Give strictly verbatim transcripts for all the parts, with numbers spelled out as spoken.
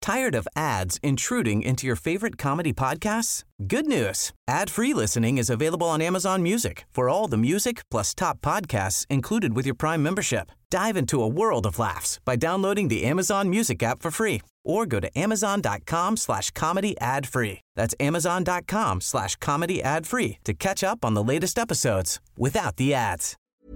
Tired of ads intruding into your favorite comedy podcasts? Good news. Ad-free listening is available on Amazon Music for all the music plus top podcasts included with your Prime membership. Dive into a world of laughs by downloading the Amazon Music app for free or go to amazon.com slash comedy ad free. That's amazon.com slash comedy ad free to catch up on the latest episodes without the ads.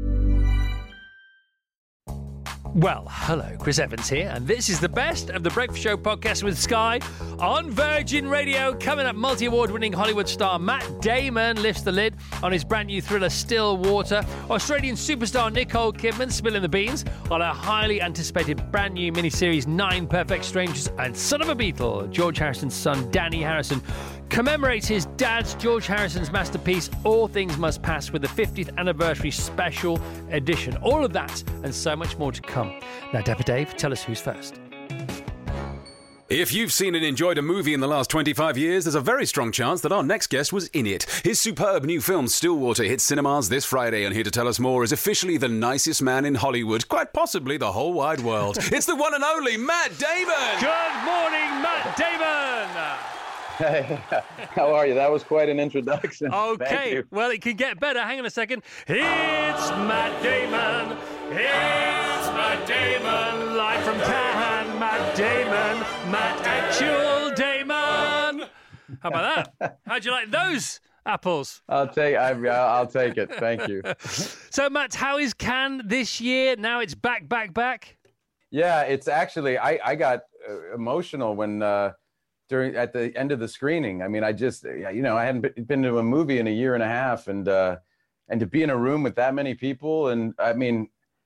Well, hello, Chris Evans here, and this is the best of the Breakfast Show podcast with Sky on Virgin Radio. Coming up, multi-award winning Hollywood star Matt Damon lifts the lid on his brand new thriller Still Water. Australian superstar Nicole Kidman spilling the beans on her highly anticipated brand new miniseries Nine Perfect Strangers. And son of a Beatle, George Harrison's son Danny Harrison commemorates his dad's George Harrison's masterpiece All Things Must Pass with the fiftieth anniversary special edition. All of that and so much more to come. Now, Dapper Dave, tell us who's first. If you've seen and enjoyed a movie in the last twenty-five years, there's a very strong chance that our next guest was in it. His superb new film, Stillwater, hits cinemas this Friday, and here to tell us more is officially the nicest man in Hollywood, quite possibly the whole wide world. It's the one and only Matt Damon! Good morning, Matt Damon! Hey, how are you? That was quite an introduction. Okay, well, it can get better. Hang on a second. It's Matt Damon. It's Matt Damon. Live from Cannes. Matt Damon. Matt Actual Damon. How about that? How'd you like those apples? I'll take. I, I'll take it. Thank you. So, Matt, how is Cannes this year? Now it's back, back, back. Yeah, it's actually. I I got uh, emotional when. Uh, During at the end of the screening. I mean, I just, you know, I hadn't been to a movie in a year and a half, and uh, and to be in a room with that many people, and I mean,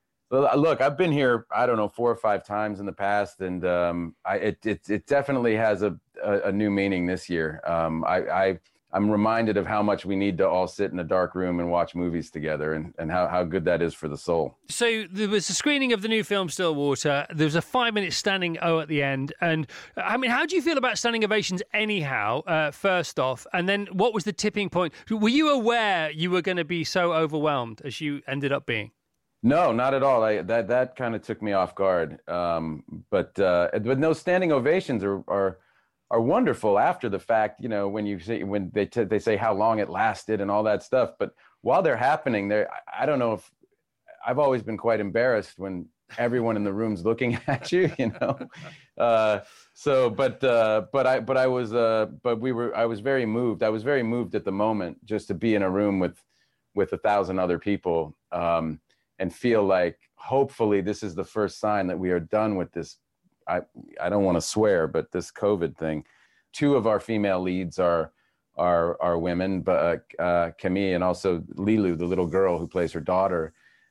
look, I've been here, I don't know, four or five times in the past, and um, I it, it it definitely has a a, a new meaning this year. Um, I, I I'm reminded of how much we need to all sit in a dark room and watch movies together, and, and how, how good that is for the soul. So there was a screening of the new film Stillwater. There was a five-minute standing O at the end. And, I mean, how do you feel about standing ovations anyhow, uh, first off? And then what was the tipping point? Were you aware you were going to be so overwhelmed as you ended up being? No, not at all. I, that that kind of took me off guard. Um, but uh, but no, standing ovations are... are are wonderful after the fact, you know, when you say, when they t- they say how long it lasted and all that stuff. But while they're happening, they I don't know if I've always been quite embarrassed when everyone in the room's looking at you, you know. Uh, so, but uh, but I but I was uh, but we were I was very moved. I was very moved at the moment just to be in a room with with a thousand other people um, and feel like hopefully this is the first sign that we are done with this. I, I don't want to swear, but this COVID thing. Two of our female leads are are are women, but uh, uh, Camille and also Lilu, the little girl who plays her daughter.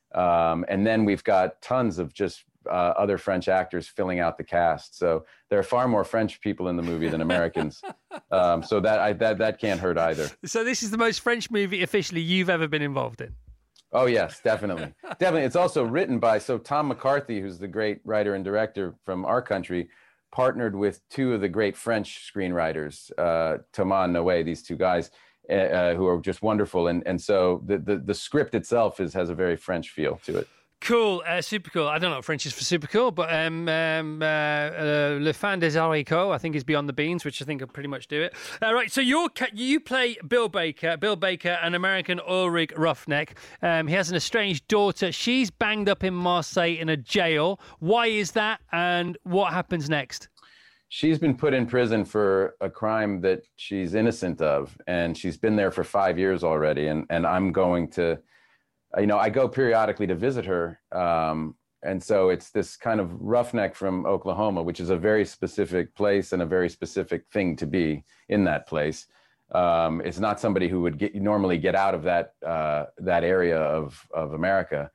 Um, and then we've got tons of just uh, other French actors filling out the cast. So there are far more French people in the movie than Americans. um, so that I, that that can't hurt either. So this is the most French movie officially you've ever been involved in. Oh, yes, definitely. Definitely. It's also written by, so Tom McCarthy, who's the great writer and director from our country, partnered with two of the great French screenwriters, uh, Thomas and Noé, these two guys, uh, who are just wonderful. And and so the, the, the script itself is has a very French feel to it. Cool, uh, super cool. I don't know what French is for super cool, but um, um, uh, uh, Le Fin des Haricots, I think, is Beyond the Beans, which I think will pretty much do it. All uh, right, so you're, you play Bill Baker. Bill Baker, an American oil rig roughneck. Um, he has an estranged daughter. She's banged up in Marseille in a jail. Why is that, and what happens next? She's been put in prison for a crime that she's innocent of, and she's been there for five years already, and, and I'm going to... You know, I go periodically to visit her. Um, and so it's this kind of roughneck from Oklahoma, which is a very specific place and a very specific thing to be in that place. Um, it's not somebody who would get, normally get out of that uh, that area of, of America.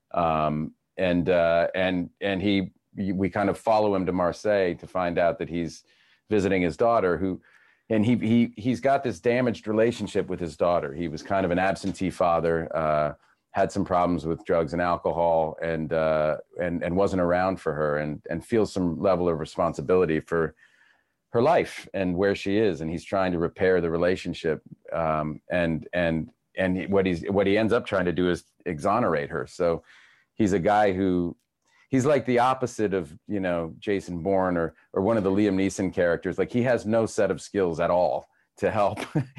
Um, and uh, and and he, we kind of follow him to Marseille to find out that he's visiting his daughter, who, and he he he's got this damaged relationship with his daughter. He was kind of an absentee father. Uh, had some problems with drugs and alcohol, and uh, and and wasn't around for her, and and feels some level of responsibility for her life and where she is, and he's trying to repair the relationship. Um, and and and what he's what he ends up trying to do is exonerate her. So he's a guy who he's like the opposite of, you know, Jason Bourne or or one of the Liam Neeson characters. Like he has no set of skills at all to help.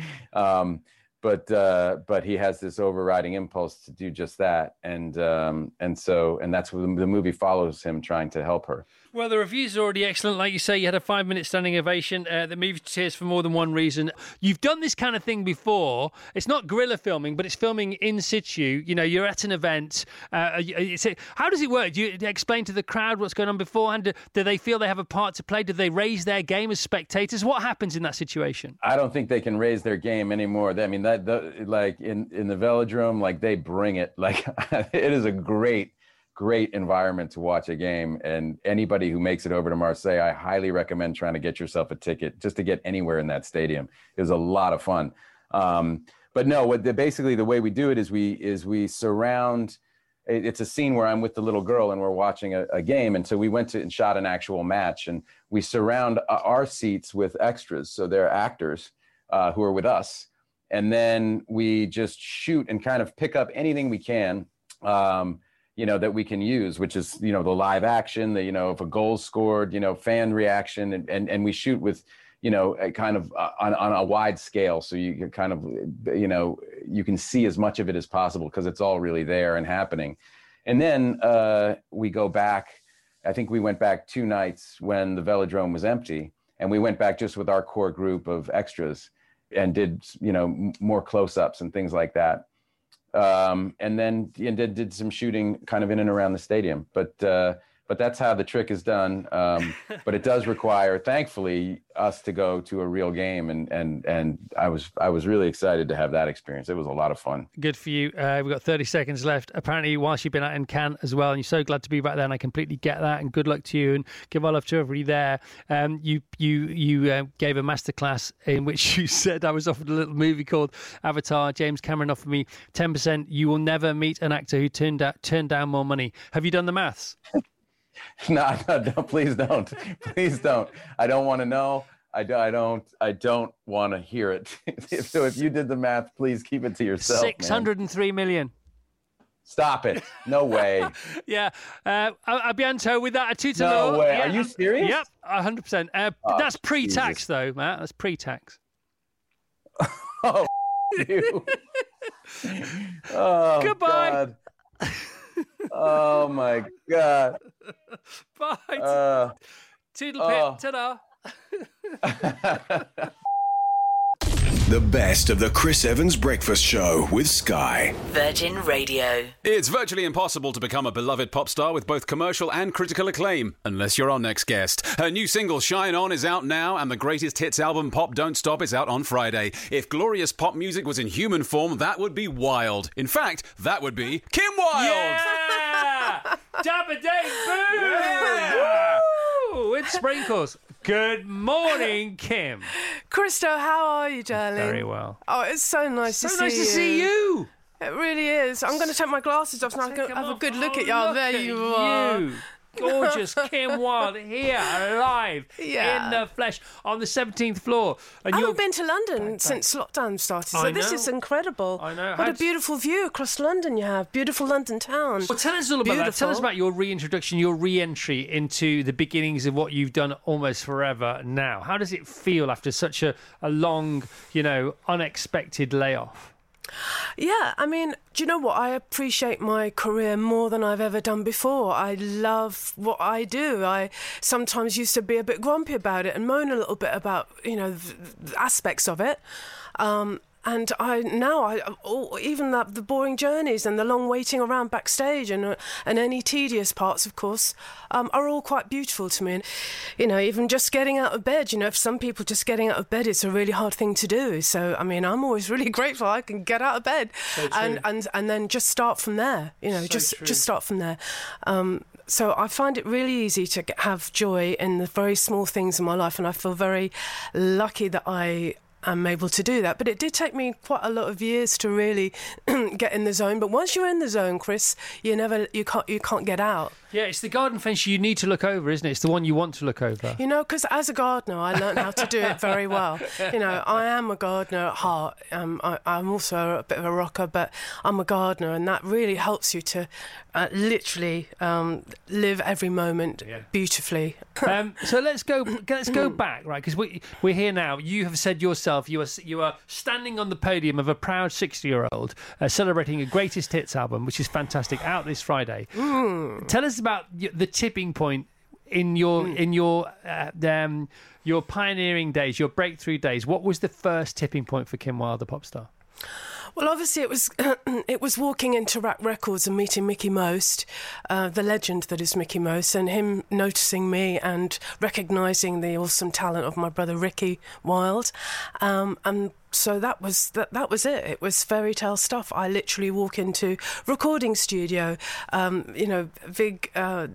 um, but uh, but he has this overriding impulse to do just that. And um, and so and that's what the movie follows him trying to help her. Well, the reviews are already excellent. Like you say, you had a five-minute standing ovation. Uh, the movie tears for more than one reason. You've done this kind of thing before. It's not guerrilla filming, but it's filming in situ. You know, you're at an event. Uh, it's a, how does it work? Do you explain to the crowd what's going on beforehand? Do, do they feel they have a part to play? Do they raise their game as spectators? What happens in that situation? I don't think they can raise their game anymore. I mean, that the, like in, in the Velodrome, like they bring it. Like it is a great great environment to watch a game, and anybody who makes it over to Marseille, I highly recommend trying to get yourself a ticket just to get anywhere in that stadium. It was a lot of fun. Um, but no, what the, basically the way we do it is we is we surround. It's a scene where I'm with the little girl and we're watching a, a game, and so we went to and shot an actual match, and we surround our seats with extras, so they're actors uh, who are with us, and then we just shoot and kind of pick up anything we can. Um, you know, that we can use, which is, you know, the live action, the, you know, if a goal's scored, you know, fan reaction, and, and, and we shoot with, you know, a kind of uh, on, on a wide scale. So you can kind of, you know, you can see as much of it as possible because it's all really there and happening. And then uh, we go back, I think we went back two nights when the Velodrome was empty, and we went back just with our core group of extras and did, you know, m- more close-ups and things like that. Um, and then and did, did some shooting kind of in and around the stadium. But uh, but that's how the trick is done. Um, but it does require, thankfully, us to go to a real game. And and and I was I was really excited to have that experience. It was a lot of fun. Good for you. Uh, we've got thirty seconds left. Apparently, whilst you've been out in Cannes as well, and you're so glad to be back there, and I completely get that. And good luck to you, and give our love to everybody there. Um, you you you uh, gave a masterclass in which you said I was offered a little movie called Avatar. James Cameron offered me ten percent. You will never meet an actor who turned out, turned down more money. Have you done the maths? no, no, no, please don't. Please don't. I don't want to know. I, do, I don't I don't want to hear it. So if you did the math, please keep it to yourself. six hundred three million. Stop it. No way. yeah. Uh, Abianto with that, a two to No no. way. Yeah. Are you serious? Yep, one hundred percent. Uh, oh, that's pre-tax, Jesus. though, Matt. That's pre-tax. oh, you. oh, Goodbye. God. Oh, my God. Bye. Uh, Toodle pip. oh. Ta-da. The best of the Chris Evans Breakfast Show with Sky. Virgin Radio. It's virtually impossible to become a beloved pop star with both commercial and critical acclaim, unless you're our next guest. Her new single, Shine On, is out now, and the greatest hits album, Pop Don't Stop, is out on Friday. If glorious pop music was in human form, that would be wild. In fact, that would be Kim Wilde! Yeah! Dabba day, boo! Yeah! Woo! With sprinkles. Good morning, Kim. Christo, how are you, darling? Very well. Oh, it's so nice So to nice see to you. see you. It really is. I'm going to take my glasses off so I Take can them have a off. good look Oh, at you. Oh, there at you are. You. Gorgeous Kim Wilde here, alive, Yeah. in the flesh, on the seventeenth floor. And I you're... haven't been to London since lockdown started, so I this know. is incredible. I know. What How a beautiful view across London you have. Beautiful London town. Well, tell us all about that. Tell us Beautiful. about your reintroduction, your re-entry into the beginnings of what you've done almost forever now. How does it feel after such a, a long, you know, unexpected layoff? Yeah, I mean, do you know what? I appreciate my career more than I've ever done before. I love what I do. I sometimes used to be a bit grumpy about it and moan a little bit about, you know, the aspects of it. Um, and I now, I oh, even the, the boring journeys and the long waiting around backstage and uh, and any tedious parts, of course, um, are all quite beautiful to me. And, you know, even just getting out of bed, you know, for some people, just getting out of bed, it's a really hard thing to do. So, I mean, I'm always really grateful I can get out of bed So and, and and then just start from there. You know, So just true. just start from there. Um, so I find it really easy to get, have joy in the very small things in my life, and I feel very lucky that I am able to do that. But it did take me quite a lot of years to really get in the zone. But once you're in the zone, Chris, you never, you can't, you can't get out. Yeah, it's the garden fence you need to look over, isn't it? It's the one you want to look over. You know, because as a gardener, I learned how to do it very well. You know, I am a gardener at heart. Um, I, I'm also a bit of a rocker, but I'm a gardener, and that really helps you to uh, literally um, live every moment Yeah. beautifully. um, so let's go. Let's go back, right? Because we we're here now. You have said yourself you are you are standing on the podium of a proud sixty-year-old uh, celebrating a greatest hits album, which is fantastic, out this Friday. Mm. Tell us about y- the tipping point in your Mm. in your uh, um, your pioneering days, your breakthrough days. What was the first tipping point for Kim Wilde, the pop star? Well, obviously, it was it was walking into Rack Records and meeting Mickey Most, uh, the legend that is Mickey Most, and him noticing me and recognising the awesome talent of my brother Ricky Wilde, um, and so that was that. That was it. It was fairy tale stuff. I literally walk into recording studio. Um, you know, big uh,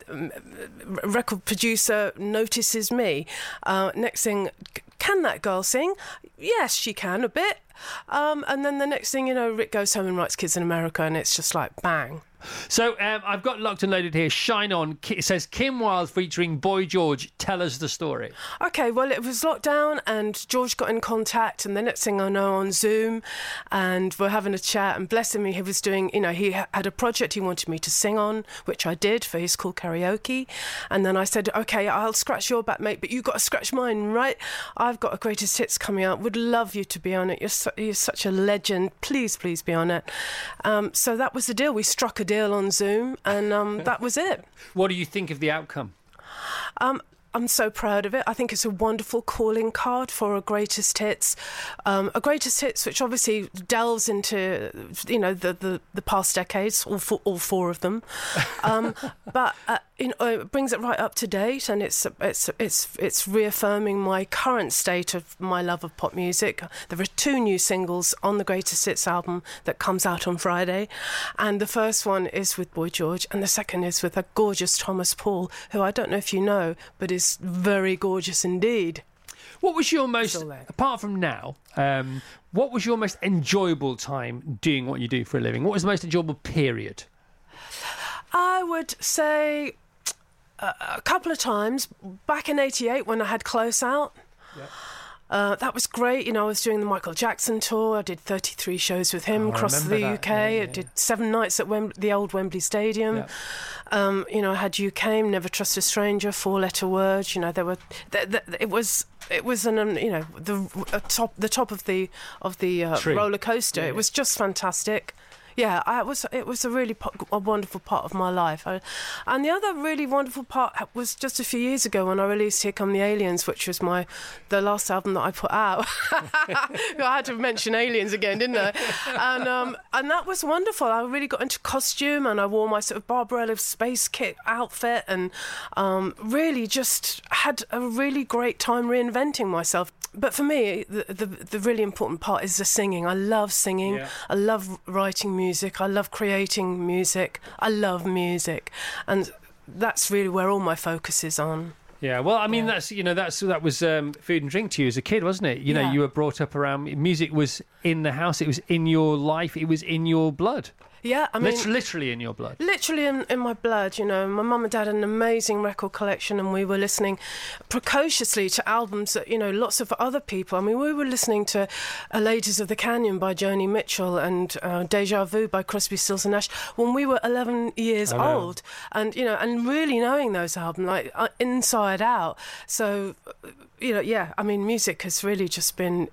record producer notices me. Uh, next thing, can that girl sing? Yes, she can a bit. Um, and then the next thing you know, Rick goes home and writes Kids in America, and it's just like bang. So um, I've got locked and loaded here. Shine On. It says Kim Wilde featuring Boy George. Tell us the story. Okay, well, it was lockdown and George got in contact, and the next thing I know, on Zoom, and we're having a chat, and bless him, he was doing, you know, he had a project he wanted me to sing on, which I did for his Cool Karaoke. And then I said, okay, I'll scratch your back, mate, but you got to scratch mine, right? I've got a greatest hits coming out. Would love you to be on it. You're, su- you're such a legend. Please, please be on it. Um, so that was the deal. We struck a deal on Zoom, and um, that was it. What do you think of the outcome? Um, I'm so proud of it. I think it's a wonderful calling card for a greatest hits, um, a greatest hits, which obviously delves into, you know, the the, the past decades, all four, all four of them, um, but uh, you know, it brings it right up to date, and it's it's it's it's reaffirming my current state of my love of pop music. There are two new singles on the greatest hits album that comes out on Friday, and the first one is with Boy George, and the second is with a gorgeous Thomas Paul, who I don't know if you know, but is very gorgeous indeed. What was your most, apart from now, um, what was your most enjoyable time doing what you do for a living? What was the most enjoyable period? I would say a, a couple of times. Back in eighty-eight when I had Close Out. Yep. Uh, that was great. You know, I was doing the Michael Jackson tour. I did thirty-three shows with him oh, across the that. U K. Yeah, yeah, I did seven nights at Wem- the old Wembley Stadium. Yeah. Um, you know, I had You Came, Never Trust a Stranger, Four Letter Words. You know, there were. Th- th- it was. It was an. Um, you know, the uh, top. The top of the of the uh, roller coaster. Yeah, it yeah. was just fantastic. Yeah, I was. It was a really po- a wonderful part of my life, I, and the other really wonderful part was just a few years ago when I released "Here Come the Aliens," which was my the last album that I put out. I had to mention aliens again, didn't I? And um, and that was wonderful. I really got into costume, and I wore my sort of Barbarella space kit outfit, and um, really just had a really great time reinventing myself. But for me, the, the the really important part is the singing. I love singing. Yeah. I love writing music. I love creating music. I love music, and that's really where all my focus is on. Yeah, well, I mean, Yeah. that's you know, that's that was um, food and drink to you as a kid, wasn't it? You know, Yeah. you were brought up around music. Was in the house. It was in your life. It was in your blood. Yeah, I mean, Lit- literally in your blood. literally in, in my blood, you know. My mum and dad had an amazing record collection, and we were listening precociously to albums that, you know, lots of other people. I mean, we were listening to uh, Ladies of the Canyon by Joni Mitchell and uh, Deja Vu by Crosby, Stills and Nash when we were eleven years I know. old, and you know, and really knowing those albums like uh, inside out. So, uh, you know, yeah, I mean, music has really just been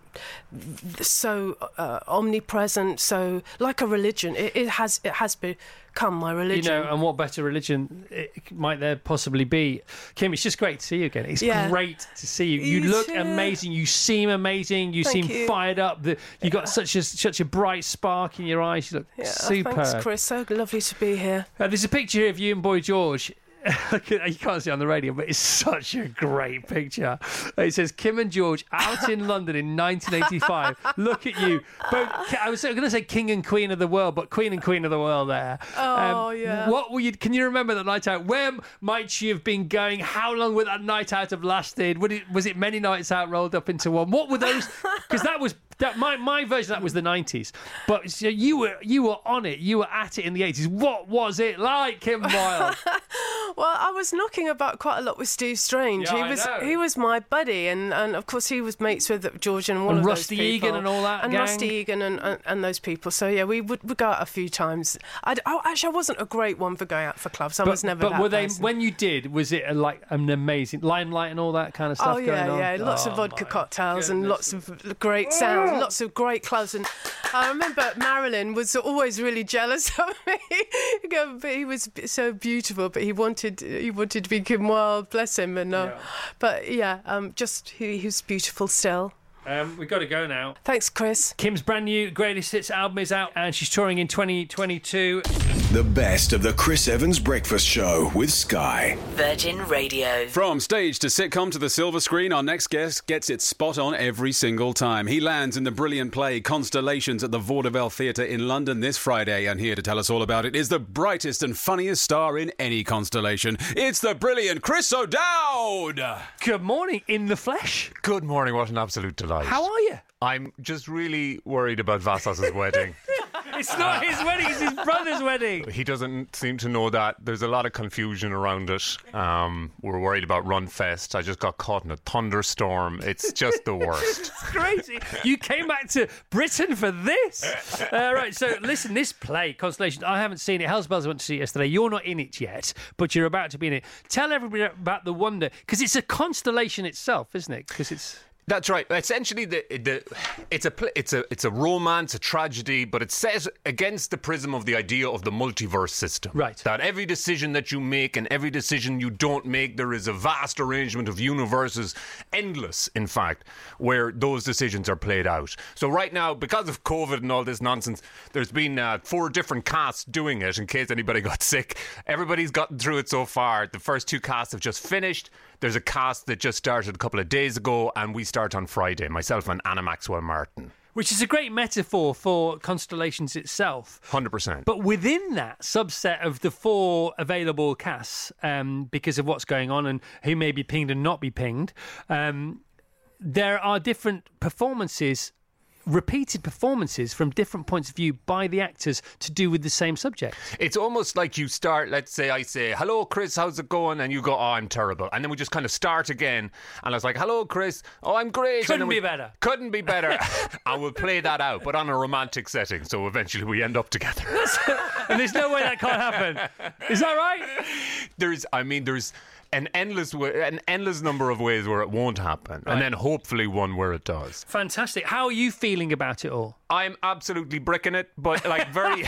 so uh, omnipresent, so like a religion. It, it has it has become my religion. You know, and what better religion it, might there possibly be? Kim, it's just great to see you again. It's Yeah. great to see you. You, You look too. amazing. You seem amazing. You Thank seem you. fired up. The, you got such a such a bright spark in your eyes. You look Yeah, superb. thanks, Chris. So lovely to be here. Uh, there's a picture of you and Boy George. you can't see it on the radio, but it's such a great picture. It says Kim and George out in London in nineteen eighty-five. Look at you. Both, I was going to say King and Queen of the World, but Queen and Queen of the World there. Oh, um, yeah. What were you? Can you remember that night out? Where might she have been going? How long would that night out have lasted? Would it, was it many nights out rolled up into one? What were those? Because that was that my my version. That was the nineties. But so you were you were on it. You were at it in the eighties. What was it like, Kim Wilde? Well, I was knocking about quite a lot with Steve Strange. Yeah, he I was know. he was my buddy, and, and of course he was mates with George and all And of Rusty those people. Egan and all that and gang. Rusty Egan and, and, and those people. So yeah, we would, would go out a few times. I'd, oh, actually, I wasn't a great one for going out for clubs. I But, was never. but that were they person. when you did? Was it a, like an amazing limelight and all that kind of stuff Oh going yeah, on? yeah, lots Oh, of vodka my cocktails and goodness. lots of great sounds, lots of great clubs. And I remember Marilyn was always really jealous of me. But he was so beautiful, but he wanted he wanted to be Kim Wilde, bless him. And uh, Yeah. but yeah, um, just he, he was beautiful still. Um, we've got to go now. Thanks, Chris. Kim's brand new Greatest Hits album is out, and she's touring in twenty twenty-two. The best of the Chris Evans Breakfast Show with Sky. Virgin Radio. From stage to sitcom to the silver screen, our next guest gets it spot on every single time. He lands in the brilliant play Constellations at the Vaudeville Theatre in London this Friday, and here to tell us all about it is the brightest and funniest star in any constellation. It's the brilliant Chris O'Dowd! Good morning, in the flesh. Good morning, what an absolute delight. How are you? I'm just really worried about Vassos' wedding. It's not his wedding, it's his brother's wedding. He doesn't seem to know that. There's a lot of confusion around it. Um, we're worried about Runfest. I just got caught in a thunderstorm. It's just the worst. It's crazy. You came back to Britain for this. Uh, right, so listen, this play, Constellation, I haven't seen it. Hells Bells, I went to see it yesterday. You're not in it yet, but you're about to be in it. Tell everybody about the wonder, because it's a constellation itself, isn't it? Because it's... That's right. Essentially, the the it's a pl- it's a it's a romance, a tragedy, but it's set against the prism of the idea of the multiverse system. Right. That every decision that you make and every decision you don't make, there is a vast arrangement of universes, endless, in fact, where those decisions are played out. So right now, because of COVID and all this nonsense, there's been uh, four different casts doing it. In case anybody got sick, everybody's gotten through it so far. The first two casts have just finished. There's a cast that just started a couple of days ago, and we start on Friday, myself and Anna Maxwell Martin. Which is a great metaphor for Constellations itself. one hundred percent. But within that subset of the four available casts, um, because of what's going on and who may be pinged and not be pinged, um, there are different performances, repeated performances from different points of view by the actors to do with the same subject. It's almost like you start, let's say I say, hello, Chris, how's it going? And you go, oh, I'm terrible. And then we just kind of start again. And I was like, hello, Chris. Oh, I'm great. Couldn't and then we, be better. Couldn't be better. And we'll play that out, but on a romantic setting. So eventually we end up together. And there's no way that can't happen. Is that right? There's, I mean, there's an endless way, an endless number of ways where it won't happen. Right. And then hopefully one where it does. Fantastic. How are you feeling about it all? I'm absolutely bricking it, but like very...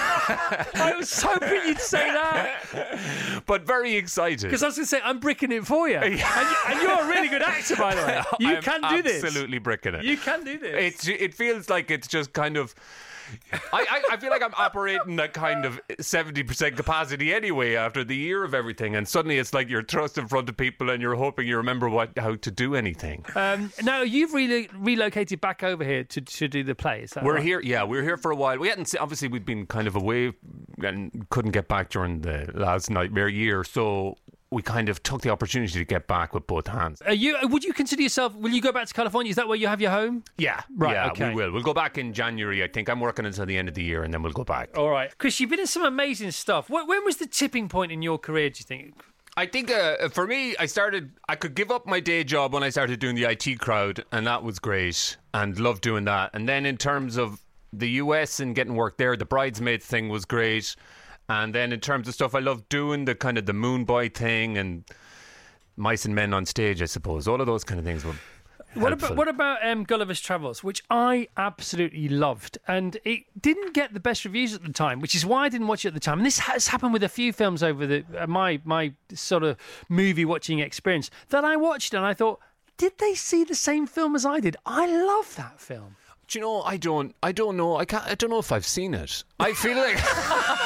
I was hoping you'd say that. But very excited. Because I was going to say, I'm bricking it for you. And, you. and you're a really good actor, by the way. You I'm can do this. absolutely bricking it. You can do this. It's, it feels like it's just kind of... I, I, I feel like I'm operating at kind of seventy percent capacity anyway after the year of everything, and suddenly it's like you're thrust in front of people and you're hoping you remember what how to do anything. Um, now, you've re- relocated back over here to, to do the play, is that We're right? here, yeah, we were here for a while. We hadn't, se- obviously we'd been kind of away and couldn't get back during the last nightmare year, so we kind of took the opportunity to get back with both hands. Are you, would you consider yourself, will you go back to California? Is that where you have your home? Yeah, Right, yeah, okay. we will. We'll go back in January, I think. I'm working until the end of the year and then we'll go back. All right. Chris, you've been in some amazing stuff. When, when was the tipping point in your career, do you think? I think uh, for me, I started, I could give up my day job when I started doing the I T crowd, and that was great, and loved doing that. And then in terms of the U S and getting work there, the Bridesmaids thing was great. And then in terms of stuff I loved doing, the kind of the Moon Boy thing and Mice and Men on Stage, I suppose. All of those kind of things were What helpful. about, what about um, Gulliver's Travels, which I absolutely loved, and it didn't get the best reviews at the time, which is why I didn't watch it at the time. And this has happened with a few films over the uh, my my sort of movie watching experience that I watched, and I thought, did they see the same film as I did? I love that film. Do you know, I don't, I don't know, I can't, I don't know if I've seen it. I feel like...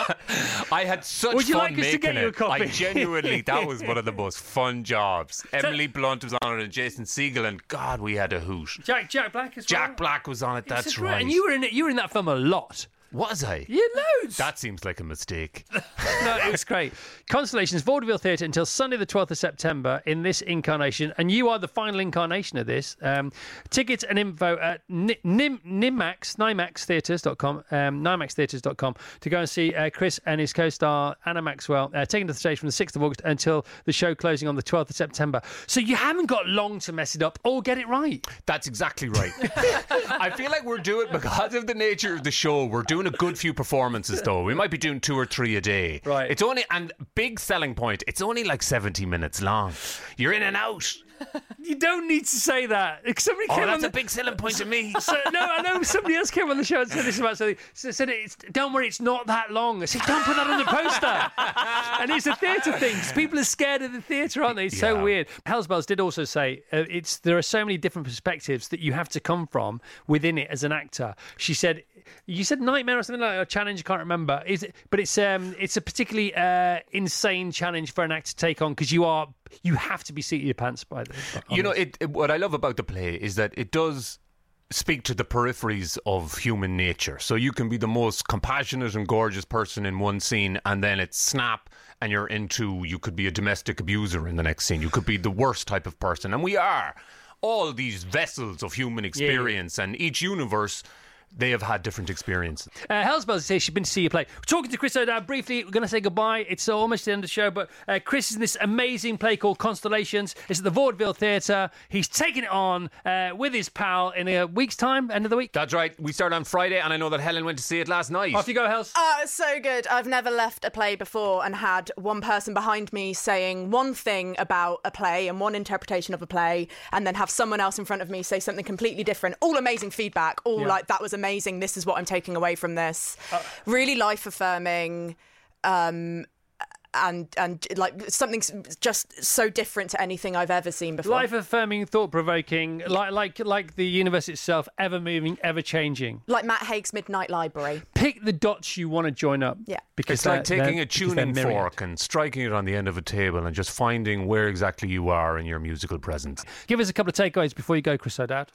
I had such Would you fun like us making to get you a it. copy? I genuinely, that was one of the most fun jobs. Emily Blunt was on it and Jason Segel, and God, we had a hoot. Jack Jack Black as well. Jack Black was on it. That's It's a great- right. And you were in it. You were in that film a lot. Was I? Yeah, loads. That seems like a mistake. No, it was great. Constellations, Vaudeville Theatre until Sunday the twelfth of September in this incarnation, and you are the final incarnation of this. Um, tickets and info at Nim, Nimax, Nimax Theatres dot com, um, Nimax Theatres dot com to go and see uh, Chris and his co-star Anna Maxwell uh, taking to the stage from the sixth of August until the show closing on the twelfth of September. So you haven't got long to mess it up or get it right. That's exactly right. I feel like we're doing, because of the nature of the show, we're doing a good few performances though. We might be doing two or three a day. Right. It's only, and big selling point, it's only like seventy minutes long. You're in and out. You don't need to say that. Somebody Oh, came on that's the- a big selling point to me. So, no, I know somebody else came on the show and said this about something. So said, it's, don't worry, it's not that long. I said, don't put that on the poster. And it's a theatre thing. 'Cause people are scared of the theatre, aren't they? It's so Yeah. weird. Hellsbells did also say uh, it's there are so many different perspectives that you have to come from within it as an actor. She said, you said nightmare or something like that, or challenge, I can't remember. Is it, but it's um it's a particularly uh, insane challenge for an actor to take on because you are you have to be seating your pants by the. You know, it, it, what I love about the play is that it does speak to the peripheries of human nature. So you can be the most compassionate and gorgeous person in one scene, and then it's snap, and you're into, you could be a domestic abuser in the next scene. You could be the worst type of person. And we are all these vessels of human experience, yeah. And each universe, they have had different experiences. Uh, Hellsbells says she's been to see you play. We're talking to Chris O'Dowd briefly. We're going to say goodbye. It's almost the end of the show, but uh, Chris is in this amazing play called Constellations. It's at the Vaudeville Theatre. He's taking it on uh, with his pal in a week's time, end of the week. That's right. We start on Friday, and I know that Helen went to see it last night. Off you go, Hells. Oh, it's so good. I've never left a play before and had one person behind me saying one thing about a play and one interpretation of a play, and then have someone else in front of me say something completely different. All amazing feedback. All Yeah. like, that was amazing. This is what I'm taking away from this. Uh, really life affirming. Um, and and like something just so different to anything I've ever seen before. Life affirming, thought provoking, like like like the universe itself, ever moving, ever changing. Like Matt Haig's Midnight Library. Pick the dots you want to join up. Yeah, because it's like they're- taking they're- a because they're tuning myriad. fork and striking it on the end of a table and just finding where exactly you are in your musical presence. Give us a couple of takeaways before you go, Chris O'Dowd.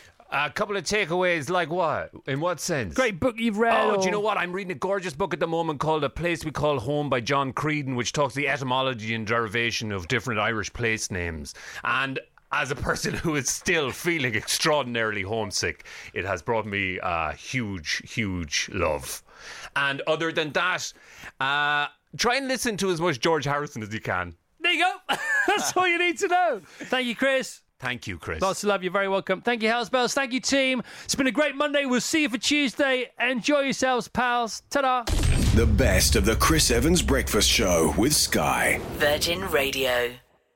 A couple of takeaways, like what? In what sense? Great book you've read. Oh, or... do you know what? I'm reading a gorgeous book at the moment called A Place We Call Home by John Creedon, which talks the etymology and derivation of different Irish place names. And as a person who is still feeling extraordinarily homesick, it has brought me a huge, huge love. And other than that, uh, try and listen to as much George Harrison as you can. There you go. That's all you need to know. Thank you, Chris. Thank you, Chris. Lots of love. You're very welcome. Thank you, Hellsbells. Thank you, team. It's been a great Monday. We'll see you for Tuesday. Enjoy yourselves, pals. Ta-da. The best of the Chris Evans Breakfast Show with Sky. Virgin Radio.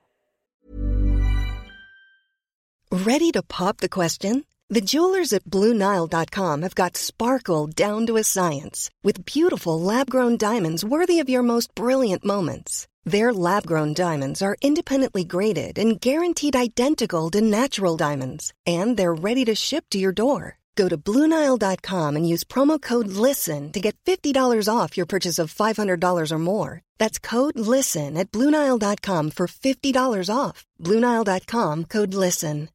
Ready to pop the question? The jewelers at Blue Nile dot com have got sparkle down to a science with beautiful lab-grown diamonds worthy of your most brilliant moments. Their lab-grown diamonds are independently graded and guaranteed identical to natural diamonds, and they're ready to ship to your door. Go to Blue Nile dot com and use promo code LISTEN to get fifty dollars off your purchase of five hundred dollars or more. That's code LISTEN at Blue Nile dot com for fifty dollars off. Blue Nile dot com, code LISTEN.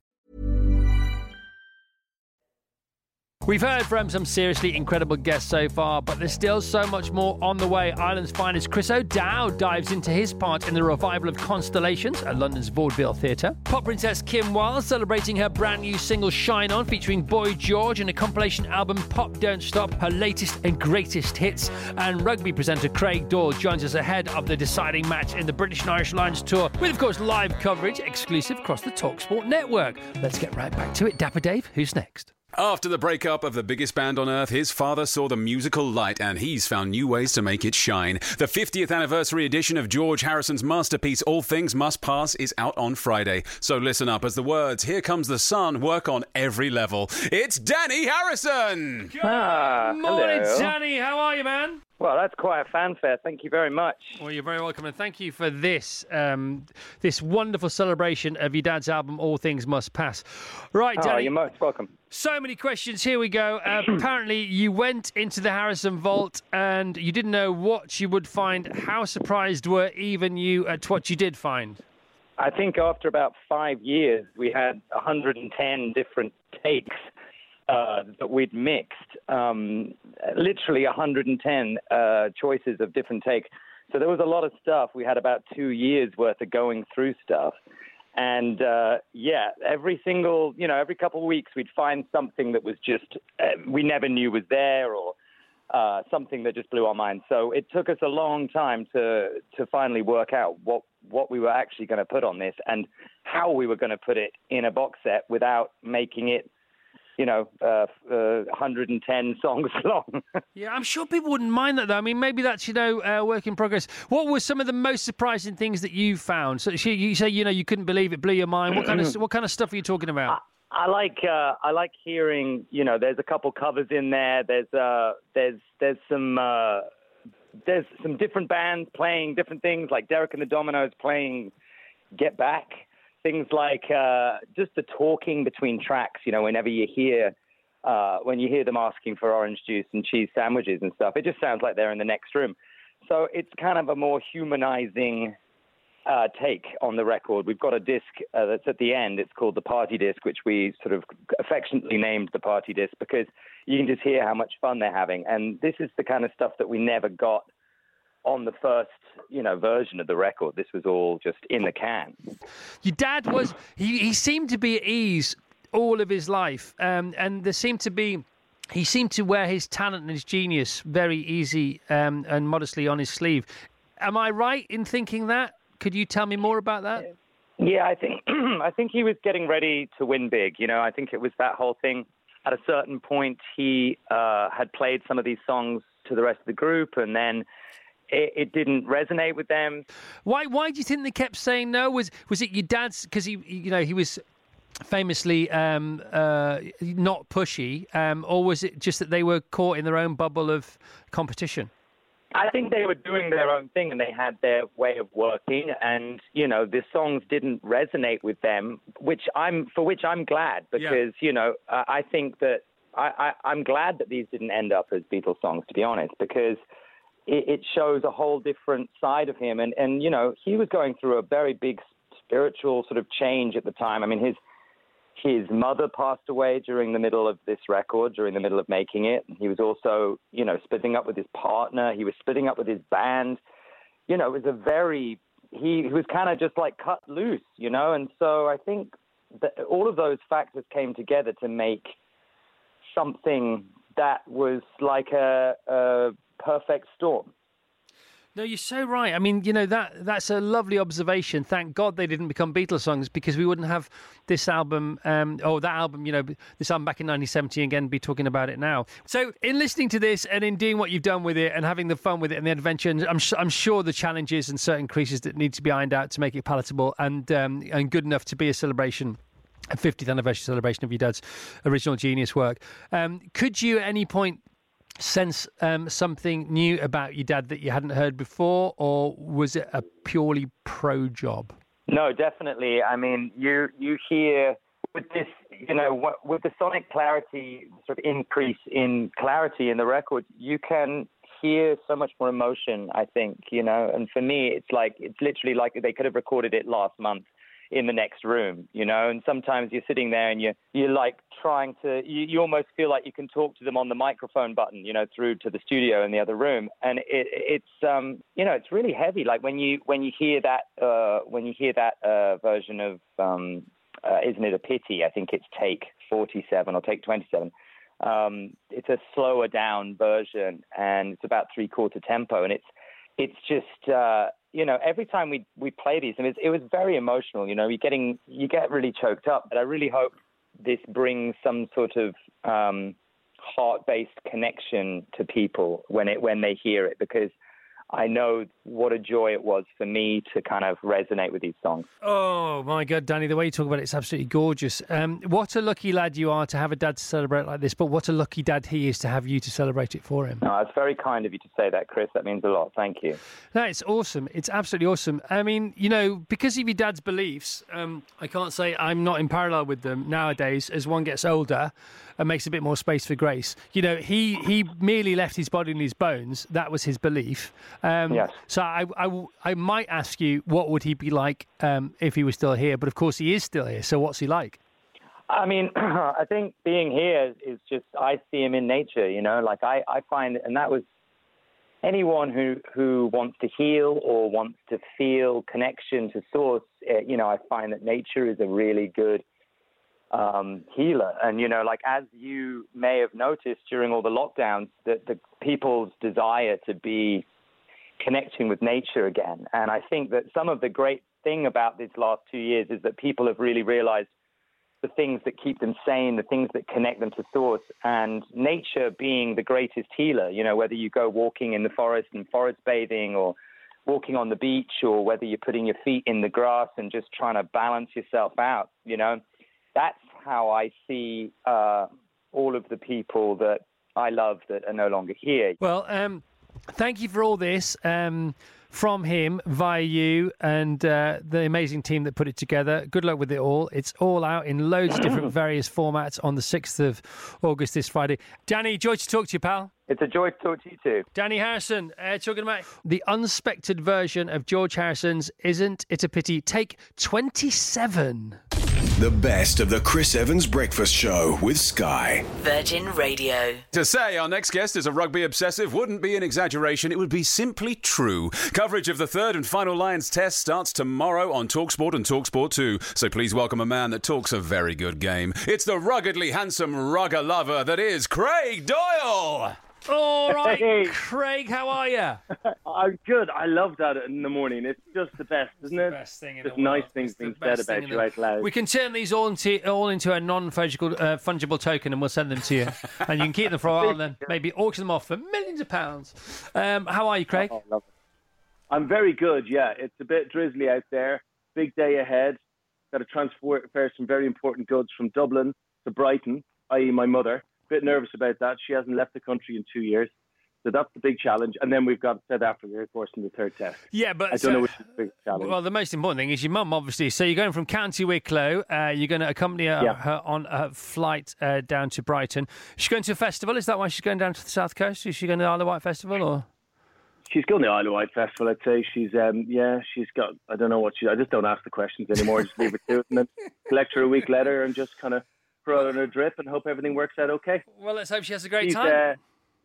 We've heard from some seriously incredible guests so far, but there's still so much more on the way. Ireland's finest Chris O'Dowd dives into his part in the revival of Constellations at London's Vaudeville Theatre. Pop princess Kim Wilde celebrating her brand new single Shine On, featuring Boy George, and a compilation album Pop Don't Stop, her latest and greatest hits. And rugby presenter Craig Dawes joins us ahead of the deciding match in the British and Irish Lions tour, with of course live coverage exclusive across the TalkSport network. Let's get right back to it. Dapper Dave, who's next? After the breakup of the biggest band on earth, his father saw the musical light and he's found new ways to make it shine. The fiftieth anniversary edition of George Harrison's masterpiece, All Things Must Pass, is out on Friday. So listen up as the words, Here Comes the Sun, work on every level. It's Danny Harrison! Good Ah, morning, hello. Danny. How are you, man? Well, that's quite a fanfare. Thank you very much. Well, you're very welcome, and thank you for this um, this wonderful celebration of your dad's album, All Things Must Pass. Right, oh, Danny. You're most welcome. So many questions. Here we go. Uh, apparently, you went into the Harrison Vault and you didn't know what you would find. How surprised were even you at what you did find? I think after about five years, we had one hundred ten different takes uh, that we'd mixed. Um, literally one hundred ten uh, choices of different takes. So there was a lot of stuff. We had about two years worth of going through stuff. And, uh, yeah, every single, you know, every couple of weeks we'd find something that was just, uh, we never knew was there, or uh, something that just blew our minds. So it took us a long time to to finally work out what, what we were actually going to put on this and how we were going to put it in a box set without making it, you know, uh, uh, one hundred ten songs long. Yeah, I'm sure people wouldn't mind that, though. I mean, maybe that's, you know, uh, work in progress. What were some of the most surprising things that you found? So you say, you know, you couldn't believe it, blew your mind. What kind of what kind of stuff are you talking about? I, I like uh, I like hearing, you know, there's a couple covers in there. There's uh, there's there's some uh, there's some different bands playing different things, like Derek and the Dominoes playing Get Back. Things like uh, just the talking between tracks, you know, whenever you hear, uh, when you hear them asking for orange juice and cheese sandwiches and stuff, it just sounds like they're in the next room. So it's kind of a more humanizing uh, take on the record. We've got a disc uh, that's at the end. It's called the Party Disc, which we sort of affectionately named the Party Disc because you can just hear how much fun they're having. And this is the kind of stuff that we never got on the first, you know, version of the record. This was all just in the can. Your dad was, he, he seemed to be at ease all of his life. Um, and there seemed to be, he seemed to wear his talent and his genius very easy um, and modestly on his sleeve. Am I right in thinking that? Could you tell me more about that? Yeah, I think, I think he was getting ready to win big. You know, I think it was that whole thing. At a certain point, he uh, had played some of these songs to the rest of the group, and then It, it didn't resonate with them. Why? Why do you think they kept saying no? Was was it your dad's? Because he, you know, he was famously um, uh, not pushy, um, or was it just that they were caught in their own bubble of competition? I think they were doing their own thing and they had their way of working, and you know, the songs didn't resonate with them, which I'm for which I'm glad because yeah. you know uh, I think that I, I, I'm glad that these didn't end up as Beatles songs, to be honest, because it shows a whole different side of him. And, and, you know, he was going through a very big spiritual sort of change at the time. I mean, his his mother passed away during the middle of this record, during the middle of making it. He was also, you know, splitting up with his partner. He was splitting up with his band. You know, it was a very, he, he was kind of just like cut loose, you know. And so I think that all of those factors came together to make something that was like a, a perfect storm. No, you're so right. I mean, you know, that that's a lovely observation. Thank God they didn't become Beatles songs, because we wouldn't have this album, um, or that album, you know, this album back in nineteen seventy, again, be talking about it now. So in listening to this and in doing what you've done with it and having the fun with it and the adventure, and I'm, I'm sure the challenges and certain creases that need to be ironed out to make it palatable and um, and good enough to be a celebration, a fiftieth anniversary celebration of your dad's original genius work. Um, could you at any point sense um, something new about your dad that you hadn't heard before, or was it a purely pro job? No, definitely. I mean, you you hear with this, you know, with the sonic clarity, sort of increase in clarity in the record, you can hear so much more emotion, I think, you know. And for me, it's like, it's literally like they could have recorded it last month in the next room, you know. And sometimes you're sitting there and you're, you're like trying to, you, you almost feel like you can talk to them on the microphone button, you know, through to the studio in the other room. And it, it's, um, you know, it's really heavy. Like when you, when you hear that, uh, when you hear that uh, version of um, uh, Isn't It a Pity? I think it's take forty-seven or take twenty-seven. Um, it's a slower down version and it's about three quarter tempo. And it's, it's just, uh, you know, every time we, we play these, and it, it was very emotional, you know, you're getting, you get really choked up. But I really hope this brings some sort of um, heart-based connection to people when it, when they hear it, because I know what a joy it was for me to kind of resonate with these songs. Oh, my God, Danny, the way you talk about it is absolutely gorgeous. Um, what a lucky lad you are to have a dad to celebrate like this, but what a lucky dad he is to have you to celebrate it for him. No, it's very kind of you to say that, Chris. That means a lot. Thank you. No, it's awesome. It's absolutely awesome. I mean, you know, because of your dad's beliefs, um, I can't say I'm not in parallel with them nowadays as one gets older and makes a bit more space for grace. You know, he, he merely left his body and his bones. That was his belief. Um, yes. So I, I, I might ask you, what would he be like um, if he was still here? But of course, he is still here. So what's he like? I mean, I think being here is just, I see him in nature, you know, like I, I find, and that was anyone who, who wants to heal or wants to feel connection to source, uh, you know, I find that nature is a really good um, healer. And, you know, like as you may have noticed during all the lockdowns, that the people's desire to be connecting with nature again. And I think that some of the great thing about these last two years is that people have really realized the things that keep them sane, the things that connect them to source, and nature being the greatest healer, you know, whether you go walking in the forest and forest bathing or walking on the beach, or whether you're putting your feet in the grass and just trying to balance yourself out, you know, that's how I see uh, all of the people that I love that are no longer here. Well, um, thank you for all this. Um, From him, via you, and uh, the amazing team that put it together. Good luck with it all. It's all out in loads of different various formats on the sixth of August, this Friday. Danny, joy to talk to you, pal. It's a joy to talk to you too. Danny Harrison, uh, talking about the unspected version of George Harrison's Isn't It a Pity? Take twenty-seven. The best of the Chris Evans Breakfast Show with Sky. Virgin Radio. To say our next guest is a rugby obsessive wouldn't be an exaggeration. It would be simply true. Coverage of the third and final Lions test starts tomorrow on TalkSport and TalkSport two. So please welcome a man that talks a very good game. It's the ruggedly handsome rugger lover that is Craig Doyle. All right, Hey. Craig, how are you? I'm good. I love that in the morning. It's just the best, isn't it? Best thing in just the world. nice things It's the being said best thing about in you the- out loud. We can turn these all into all into a non-fungible uh, fungible token, and we'll send them to you, and you can keep them for a while, and then maybe auction them off for millions of pounds. Um, how are you, Craig? Oh, I love it. I'm very good. Yeah, it's a bit drizzly out there. Big day ahead. Got to transfer some very important goods from Dublin to Brighton, that is, my mother. Bit nervous about that. She hasn't left the country in two years. So that's the big challenge. And then we've got South Africa, of course, in the third test. Yeah, but I don't so, know which is the big challenge. Well, the most important thing is your mum, obviously. So you're going from County Wicklow. Uh, you're going to accompany her, Yeah. her on a flight uh, down to Brighton. She's going to a festival. Is that why she's going down to the South Coast? Is she going to the Isle of Wight Festival, or? She's going to the Isle of Wight Festival, I'd say. She's, um, yeah, she's got, I don't know what she, I just don't ask the questions anymore. Just leave it to it and then collect her a week later and just kind of throw it on her drip and hope everything works out okay. Well, let's hope she has a great She's, time. Uh,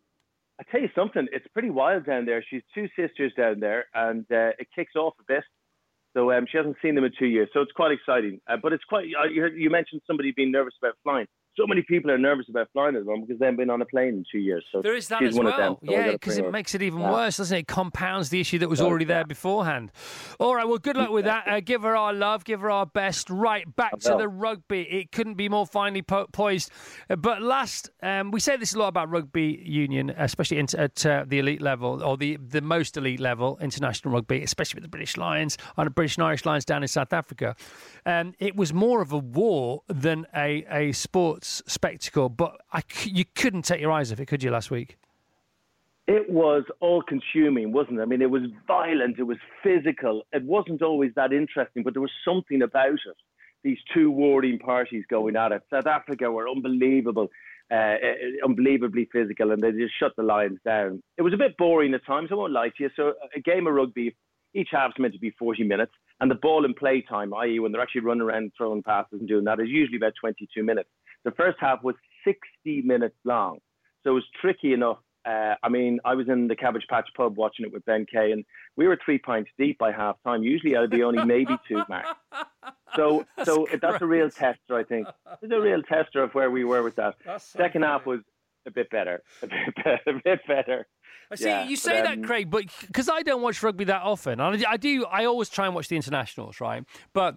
I tell you something, it's pretty wild down there. She's two sisters down there, and uh, it kicks off a bit. So um, she hasn't seen them in two years, so it's quite exciting. Uh, but it's quite. Uh, you, heard, you mentioned somebody being nervous about flying. So many people are nervous about flying at the moment because they haven't been on a plane in two years. So There is that she's as one well. of them. So I yeah, gotta because bring it her. makes it even Yeah. worse, doesn't it? It compounds the issue that was Does, already there yeah. beforehand. All right, well, good luck with that. Uh, give her our love, give her our best. Right, back I to will. the rugby. It couldn't be more finely po- poised. Uh, but last, um, we say this a lot about rugby union, especially in, at uh, the elite level, or the, the most elite level, international rugby, especially with the British Lions, and the British and Irish Lions down in South Africa. Um, it was more of a war than a, a sports spectacle, but I c- you couldn't take your eyes off it, could you, last week? It was all-consuming, wasn't it? I mean, it was violent, it was physical. It wasn't always that interesting, but there was something about it. These two warring parties going at it. South Africa were unbelievable, uh, unbelievably physical, and they just shut the Lions down. It was a bit boring at times, I won't lie to you. So a game of rugby, each half's meant to be forty minutes, and the ball and play time, that is when they're actually running around throwing passes and doing that, is usually about twenty-two minutes. The first half was sixty minutes long, so it was tricky enough. Uh, I mean, I was in the Cabbage Patch pub watching it with Ben Kay, and we were three pints deep by half time. Usually I'd be only maybe two, Mark. So That's so that's a real great. tester, I think. It's a real tester of where we were with that. That's so Second half funny. was a bit better, a bit better, a bit better. I see, Yeah, you say but, that, um, Craig, but because I don't watch rugby that often, and I, I do, I always try and watch the internationals, right? But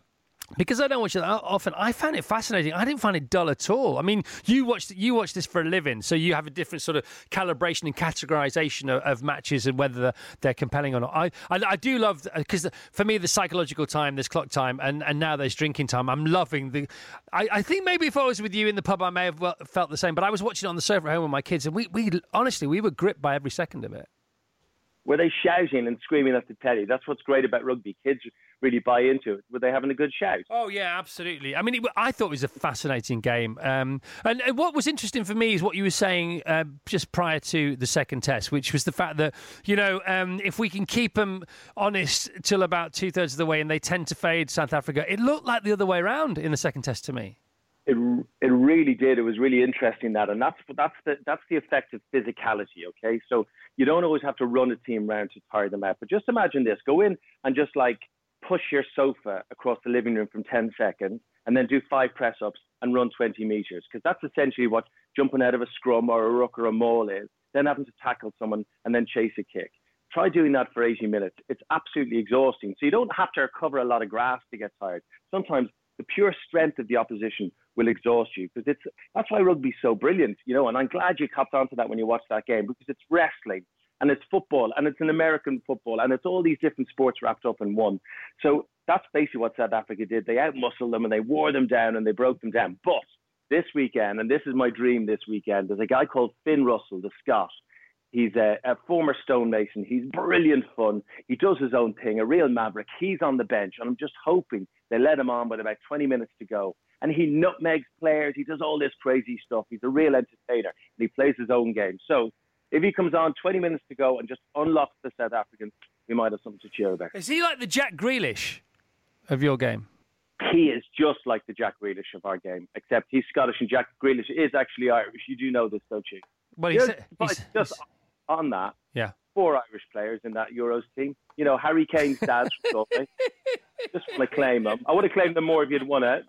Because I don't watch it that often, I found it fascinating. I didn't find it dull at all. I mean, you watch you watch this for a living, so you have a different sort of calibration and categorization of, of matches and whether they're compelling or not. I I, I do love, because for me, the psychological time, there's clock time, and, and now there's drinking time. I'm loving the. I, I think maybe if I was with you in the pub, I may have well, felt the same. But I was watching it on the sofa at home with my kids, and we, we honestly we were gripped by every second of it. Were they shouting and screaming at the telly? That's what's great about rugby. Kids really buy into it. Were they having a good shout? Oh, yeah, absolutely. I mean, it, I thought it was a fascinating game. Um, and, and what was interesting for me is what you were saying uh, just prior to the second test, which was the fact that, you know, um, if we can keep them honest till about two-thirds of the way and they tend to fade South Africa, it looked like the other way around in the second test to me. It it really did. It was really interesting that, and that's that's the that's the effect of physicality. Okay, so you don't always have to run a team round to tire them out, but just imagine this: go in and just like push your sofa across the living room from ten seconds, and then do five press ups and run twenty meters, because that's essentially what jumping out of a scrum or a ruck or a maul is. Then having to tackle someone and then chase a kick. Try doing that for eighty minutes. It's absolutely exhausting. So you don't have to cover a lot of grass to get tired. Sometimes the pure strength of the opposition will exhaust you, because it's that's why rugby's so brilliant, you know. And I'm glad you copped onto that when you watched that game, because it's wrestling and it's football and it's an American football and it's all these different sports wrapped up in one. So that's basically what South Africa did. They outmuscled them and they wore them down and they broke them down. But this weekend, and this is my dream this weekend, there's a guy called Finn Russell, the Scot. He's a, a former stonemason. He's brilliant fun. He does his own thing, a real maverick. He's on the bench, and I'm just hoping they let him on with about twenty minutes to go. And he nutmegs players. He does all this crazy stuff. He's a real entertainer, and he plays his own game. So if he comes on twenty minutes to go and just unlocks the South Africans, we might have something to cheer about. Is he like the Jack Grealish of your game? He is just like the Jack Grealish of our game, except he's Scottish and Jack Grealish is actually Irish. You do know this, don't you? Well, he's, just, he's, just he's, on that, yeah, four Irish players in that Euros team. You know, Harry Kane's dad's from Dublin. Just want to claim them. I would have claimed them more if you'd won it.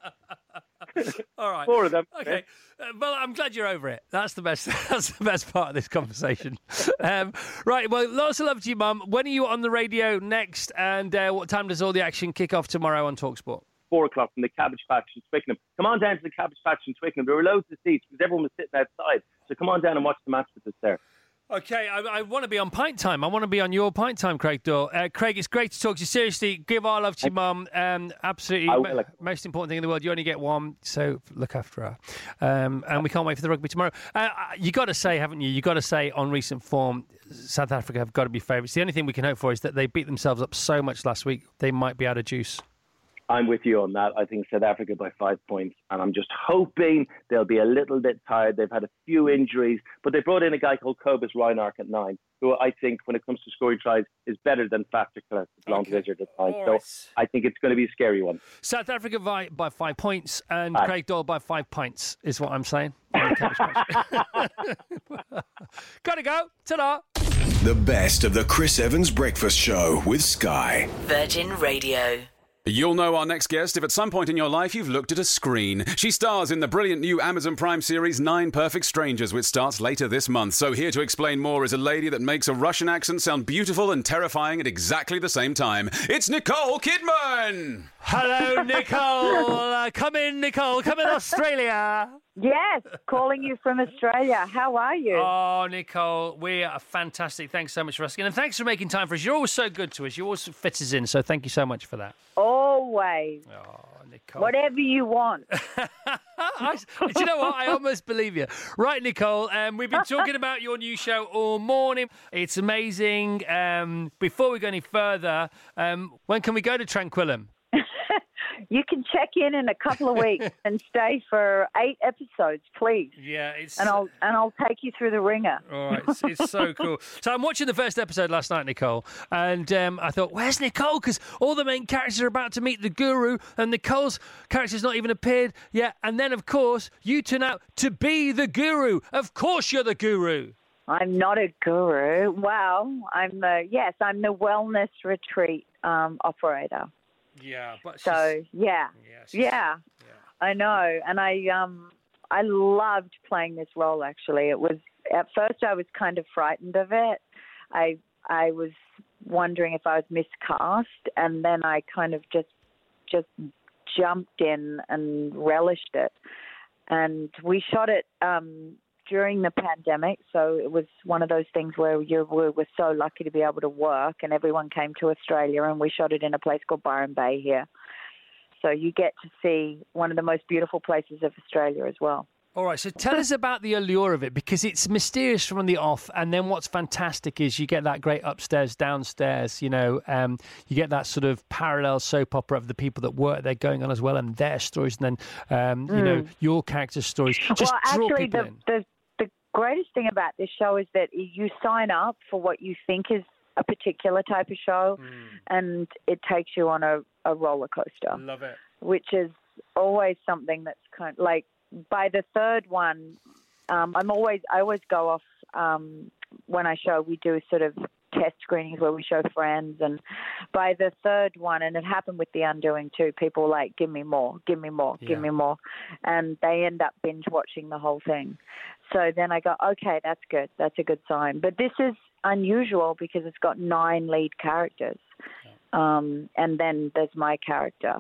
All right, four of them. Okay, uh, well, I'm glad you're over it. That's the best. That's the best part of this conversation. um, right. Well, lots of love to you, Mum. When are you on the radio next? And uh, what time does all the action kick off tomorrow on TalkSport? Four o'clock from the Cabbage Patch in Twickenham. Come on down to the Cabbage Patch in Twickenham. There were loads of seats because everyone was sitting outside. So come on down and watch the match with us there. Okay, I, I want to be on pint time. I want to be on your pint time, Craig Dorr. Uh, Craig, it's great to talk to you. Seriously, give our love to your mum. Um, absolutely, m- most important thing in the world. You only get one, so look after her. Um, and we can't wait for the rugby tomorrow. Uh, you got to say, haven't you? You got to say, on recent form, South Africa have got to be favourites. The only thing we can hope for is that they beat themselves up so much last week, they might be out of juice. I'm with you on that. I think South Africa by five points, and I'm just hoping they'll be a little bit tired. They've had a few injuries, but they brought in a guy called Cobus Reinark at nine, who I think, when it comes to scoring tries, is better than Faster the blonde okay. wizard at nine. So right. I think it's going to be a scary one. South Africa by, by five points, and Aye. Craig Dorr by five pints, is what I'm saying. Gotta go. Ta-da. The best of the Chris Evans Breakfast Show with Sky. Virgin Radio. You'll know our next guest if at some point in your life you've looked at a screen. She stars in the brilliant new Amazon Prime series Nine Perfect Strangers, which starts later this month. So here to explain more is a lady that makes a Russian accent sound beautiful and terrifying at exactly the same time. It's Nicole Kidman! Hello, Nicole! uh, come in, Nicole. Come in, Australia. Yes, calling you from Australia. How are you? Oh, Nicole, we are fantastic. Thanks so much for asking. And thanks for making time for us. You're always so good to us. You always fit us in. So thank you so much for that. Always. Oh, Nicole. Whatever you want. I, do you know what? I almost believe you. Right, Nicole, um, we've been talking about your new show all morning. It's amazing. Um, before we go any further, um, when can we go to Tranquillum? You can check in in a couple of weeks and stay for eight episodes, please. Yeah, it's and I'll and I'll take you through the ringer. All right, it's, it's so cool. So I'm watching the first episode last night, Nicole, and um, I thought, where's Nicole? Because all the main characters are about to meet the guru, and Nicole's character's not even appeared yet. And then, of course, you turn out to be the guru. Of course, you're the guru. I'm not a guru. Well, I'm the yes, I'm the wellness retreat um, operator. Yeah, but so yeah, yeah, yeah, yeah, I know, and I um I loved playing this role. Actually, it was at first I was kind of frightened of it. I I was wondering if I was miscast, and then I kind of just just jumped in and relished it. And we shot it um, during the pandemic, so it was one of those things where you we were so lucky to be able to work, and everyone came to Australia, and we shot it in a place called Byron Bay here. So you get to see one of the most beautiful places of Australia as well. All right, so tell us about the allure of it, because it's mysterious from the off, and then what's fantastic is you get that great upstairs, downstairs, you know, um, you get that sort of parallel soap opera of the people that work there going on as well, and their stories, and then, um, you mm. know, your character's stories. Just well, draw actually, people the, in. The, the greatest thing about this show is that you sign up for what you think is a particular type of show, mm. and it takes you on a, a roller coaster. Love it. Which is always something that's kind of like, by the third one, um, I'm always I always go off um, when I show. We do sort of test screenings where we show friends, and by the third one, and it happened with The Undoing too. People were like, "Give me more, give me more, yeah. give me more," and they end up binge watching the whole thing. So then I go, "Okay, that's good. That's a good sign." But this is unusual because it's got nine lead characters, um, and then there's my character.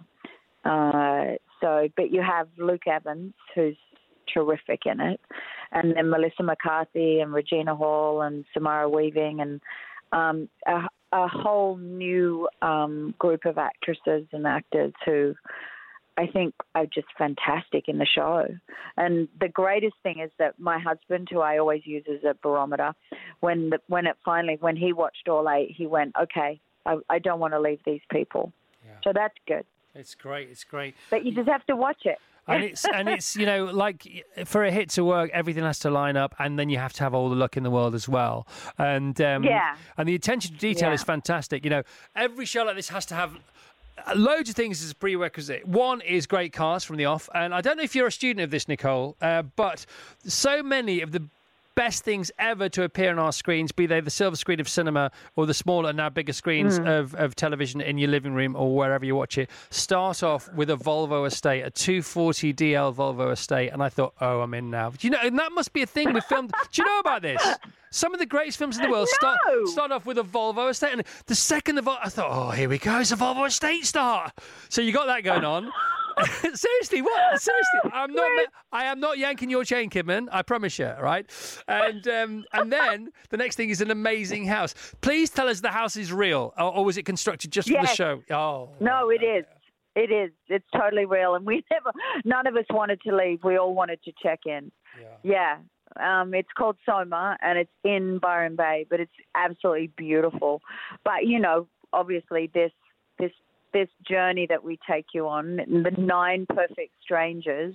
Uh, so, but you have Luke Evans, who's terrific in it, and then Melissa McCarthy and Regina Hall and Samara Weaving, and um, a, a whole new um, group of actresses and actors who I think are just fantastic in the show. And the greatest thing is that my husband, who I always use as a barometer, when the, when it finally, when he watched all eight, he went, okay, I, I don't want to leave these people. Yeah. So that's good. It's great. It's great. But you just have to watch it. And it's, and it's you know, like for a hit to work, everything has to line up, and then you have to have all the luck in the world as well. And um, yeah. and the attention to detail yeah. is fantastic. You know, every show like this has to have loads of things as a prerequisite. One is great cast from the off, and I don't know if you're a student of this, Nicole, uh, but so many of the best things ever to appear on our screens, be they the silver screen of cinema or the smaller and now bigger screens mm. of, of television in your living room or wherever you watch it, start off with a Volvo Estate, a two forty D L Volvo Estate. And I thought, oh, I'm in now. Do you know, and that must be a thing with films. Do you know about this? Some of the greatest films in the world no. start start off with a Volvo Estate. And the second the Volvo, I thought, oh, here we go. It's a Volvo Estate start. So you got that going on. Seriously, what? Seriously, I'm not. I am not yanking your chain, Kidman. I promise you, right? And um, and then the next thing is an amazing house. Please tell us the house is real, or, or was it constructed just yes. for the show? Oh, no, it is. It is. It's totally real, and we never. None of us wanted to leave. We all wanted to check in. Yeah. yeah. Um, it's called Soma, and it's in Byron Bay, but it's absolutely beautiful. But you know, obviously, this this. this journey that we take you on, the nine perfect strangers,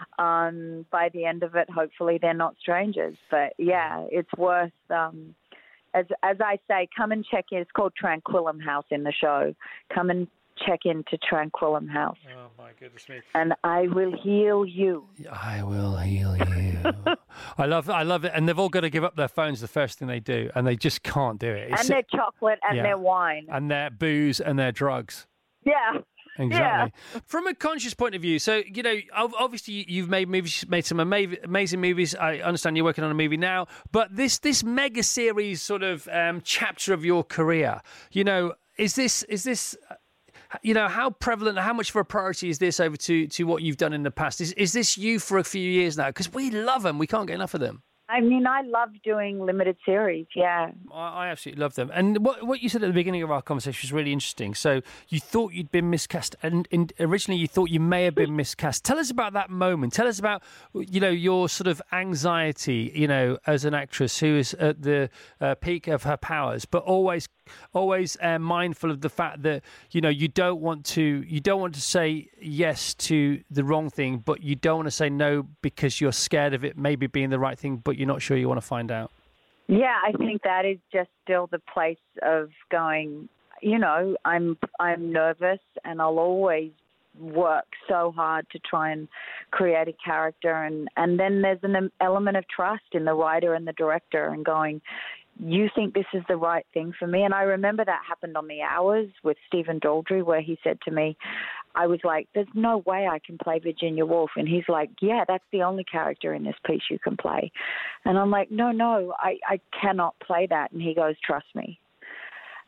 um, by the end of it, hopefully they're not strangers. But yeah, it's worth, um, as as I say, come and check in. It's called Tranquillum House in the show. Come and check into Tranquillum House. Oh, my goodness me. And I will heal you. I will heal you. I love I love it. And they've all got to give up their phones the first thing they do, and they just can't do it. It's, and their chocolate and yeah. their wine. And their booze and their drugs. Yeah. Exactly. Yeah. From a conscious point of view, so, you know, obviously you've made movies, made some amazing movies. I understand you're working on a movie now, but this this mega series sort of um, chapter of your career, you know, is this is this you know, how prevalent, how much of a priority is this over to to what you've done in the past? Is is this you for a few years now? Because we love them, we can't get enough of them. I mean, I love doing limited series, yeah. I, I absolutely love them. And what what you said at the beginning of our conversation was really interesting. So you thought you'd been miscast, and, and originally you thought you may have been miscast. Tell us about that moment. Tell us about, you know, your sort of anxiety, you know, as an actress who is at the uh, peak of her powers, but always always uh, mindful of the fact that, you know, you don't want to you don't want to say yes to the wrong thing, but you don't want to say no because you're scared of it maybe being the right thing, but you're not sure you want to find out. Yeah, I think that is just still the place of going, you know, I'm I'm nervous, and I'll always work so hard to try and create a character, and, and then there's an element of trust in the writer and the director and going, you think this is the right thing for me? And I remember that happened on The Hours with Stephen Daldry, where he said to me, I was like, there's no way I can play Virginia Woolf. And he's like, yeah, that's the only character in this piece you can play. And I'm like, no, no, I, I cannot play that. And he goes, trust me.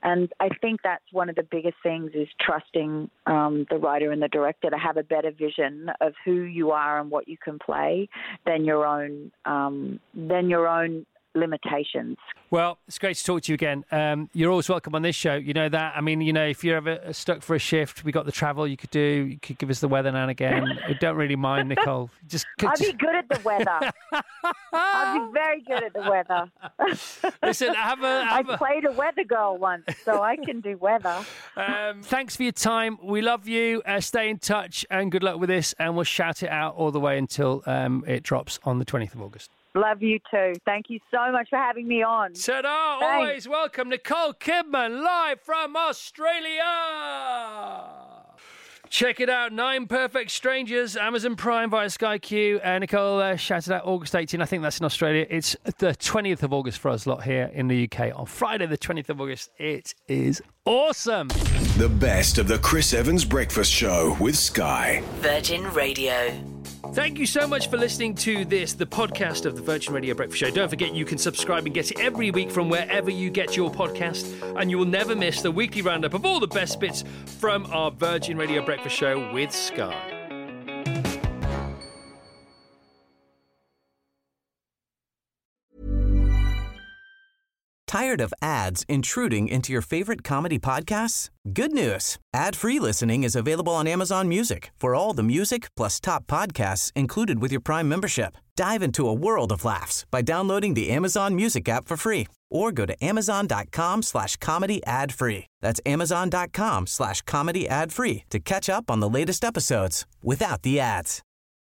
And I think that's one of the biggest things is trusting um, the writer and the director to have a better vision of who you are and what you can play than your own um, than your own limitations. Well, it's great to talk to you again. Um, you're always welcome on this show. You know that. I mean, you know, if you're ever stuck for a shift, we got the travel you could do. You could give us the weather now and again. I don't really mind, Nicole. Just I'd be good at the weather. I'd be very good at the weather. Listen, have a. Have I a... played a weather girl once, so I can do weather. Um, thanks for your time. We love you. Uh, stay in touch and good luck with this. And we'll shout it out all the way until um, it drops on the twentieth of August. Love you too. Thank you so much for having me on. Ta-da! Thanks. Always welcome, Nicole Kidman, live from Australia. Check it out, Nine Perfect Strangers, Amazon Prime via Sky Q. Uh, Nicole uh, shouted out August eighteenth. I think that's in Australia. It's the twentieth of August for us lot here in the U K. On Friday, the twentieth of August. It is awesome. The best of the Chris Evans Breakfast Show with Sky. Virgin Radio. Thank you so much for listening to this, the podcast of the Virgin Radio Breakfast Show. Don't forget you can subscribe and get it every week from wherever you get your podcast, and you will never miss the weekly roundup of all the best bits from our Virgin Radio Breakfast Show with Sky. Tired of ads intruding into your favorite comedy podcasts? Good news. Ad-free listening is available on Amazon Music for all the music plus top podcasts included with your Prime membership. Dive into a world of laughs by downloading the Amazon Music app for free or go to amazon.com slash comedy ad free. That's amazon.com slash comedy ad free to catch up on the latest episodes without the ads.